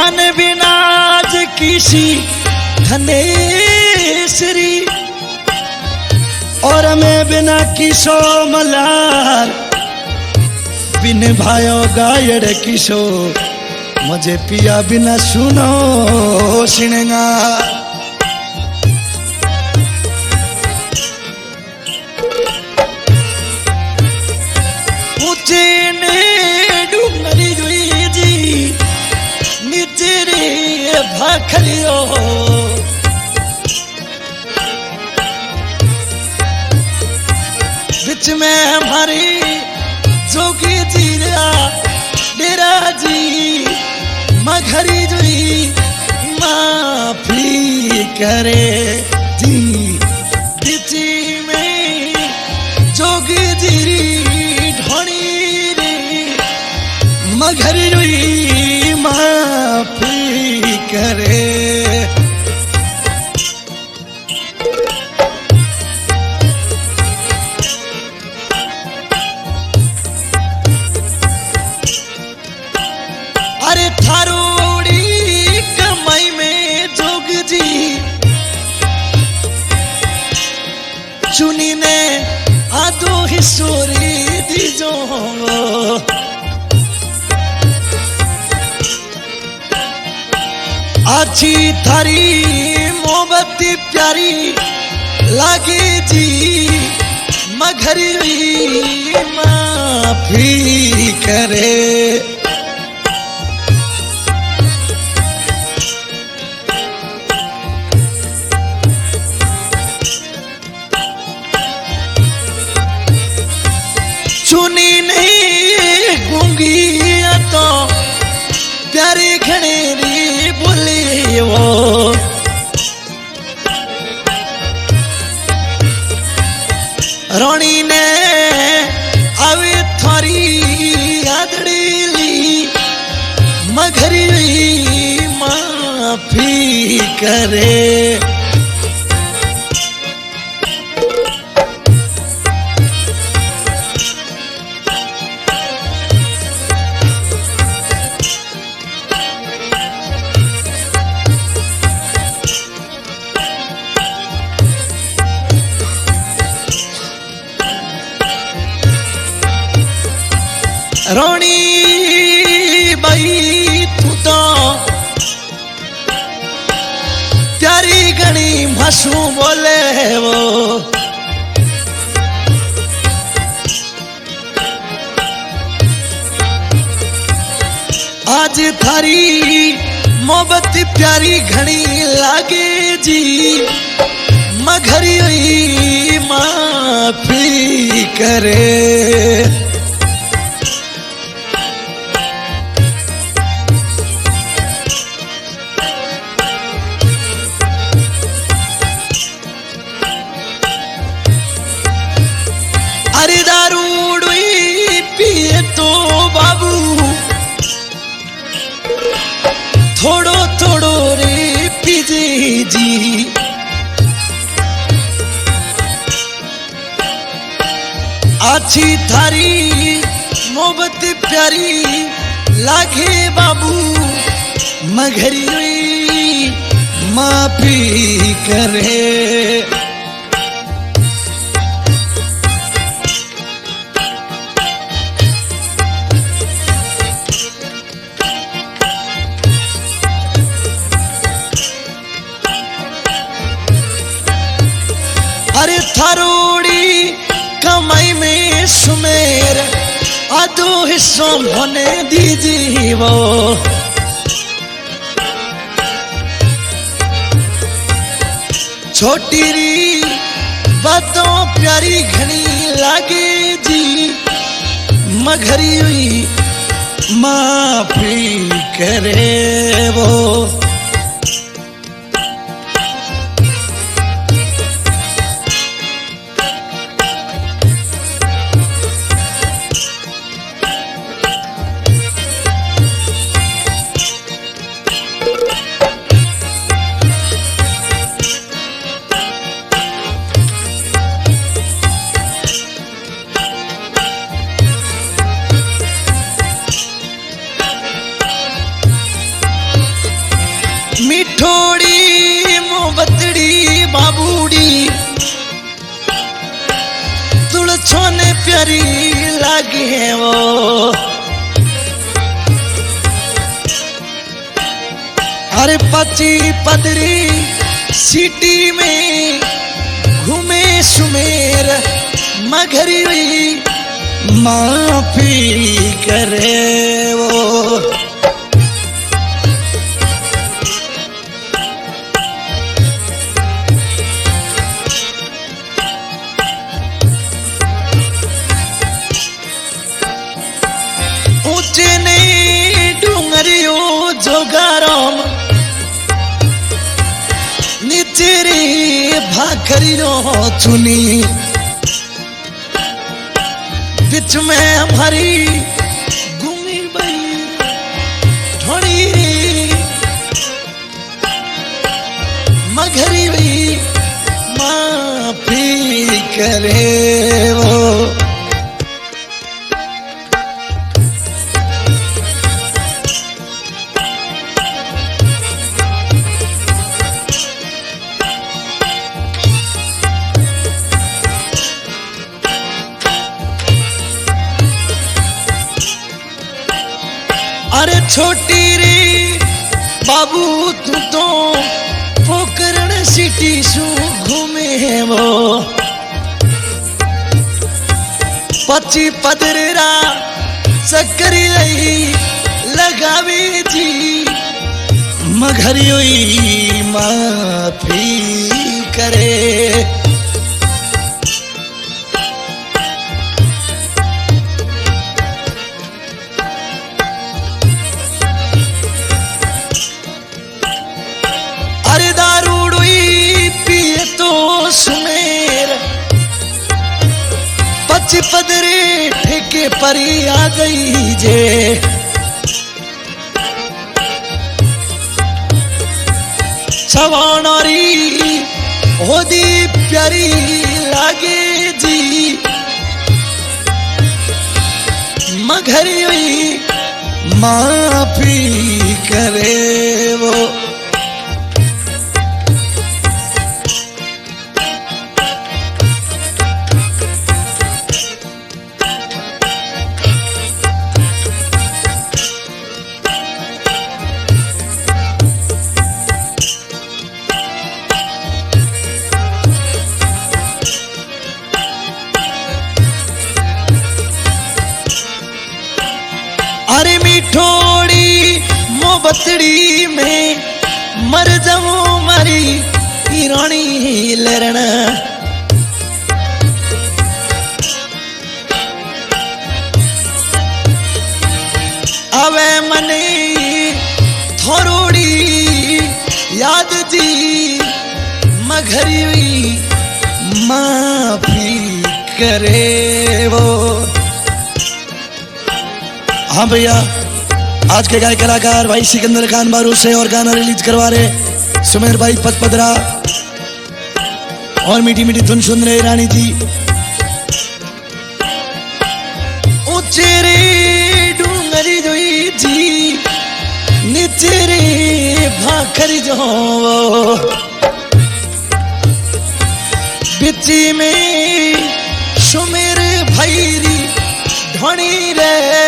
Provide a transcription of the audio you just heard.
धन बिनाज किसी धनेश्वरी और मैं बिना किसो मलार बिन भायो गायड़ किसो मुझे पिया बिना सुनो श्रृंगार ऊंचे ने डूंगरी जुई जी नीचे रे भाखरियो बिच में हमारी जोगी जीरा डेरा जी मघरी जुई माफी करे जी बिची में जोगी जीरी ढोणी रे मघरी जुई माफी करे अरे थारोड़ी कमाई में जोग जी चुनी ने आदो हिस्सोरी दीजो आची थारी मोहब्बती प्यारी लागे जी मघरी माफी करे चुनी नहीं गूंगी तो प्यारी घनेरी बोली वो रोनी ने आवे थारी आदड़ी ली मघरी माफी करे रोनी बाई तू तो प्यारी गणी मासू बोले वो आज थारी मोहब्बत प्यारी घनी लागे जी मघरी माफी करे अरे दारूड़ी पिए तो बाबू थोड़ो थोड़ो रे पीजे जी आछी थारी मोहब्बत प्यारी लागे बाबू मघरी माफी करे अरे थारोड़ी कमाई में सुमेर आधो हिस्सों होने दीजिए वो छोटी री बातों प्यारी घनी लागे जी मघरी माफी करे वो है वो। अरे पची पदरी सिटी में घूमे सुमेर मगरी हुई माफी करे वो। ऊंचे ने डूंगरियो जोगाराम नीचे रे भाखरियो चुनी बिच में हमारी घूमी बई थोड़ी मगरी बई माफी करे वो। अरे छोटी रे बाबू तू तो पोकरण सिटी सु घूमे है वो। पची पदरा चक्करी लई लगावे जी मगरी हुई माफी करे। अरे दारूड़ी पिए तो सुमेर पची पदरे ठेके परी आ गई जे। सवानारी होदी प्यारी लागे जी मगरी हुई माफी करे वो। अरे मिठोड़ी मोहब्बतड़ी में मर जाऊं मरी रानी लरण। अवे मने थोड़ी याद जी मगरी हुई माफी करे वो। हाँ भैया, आज के गायक कलाकार भाई सिकंदर खान बारू से और गाना रिलीज करवा रहे सुमेर भाई पचपदरा और मीठी मीठी धुन सुन रहे रानी जी। ऊंचे रे डूंगरी जोई जी नीचे रे भाखरी जो बिची में सुमेर भाई री ढोनी रे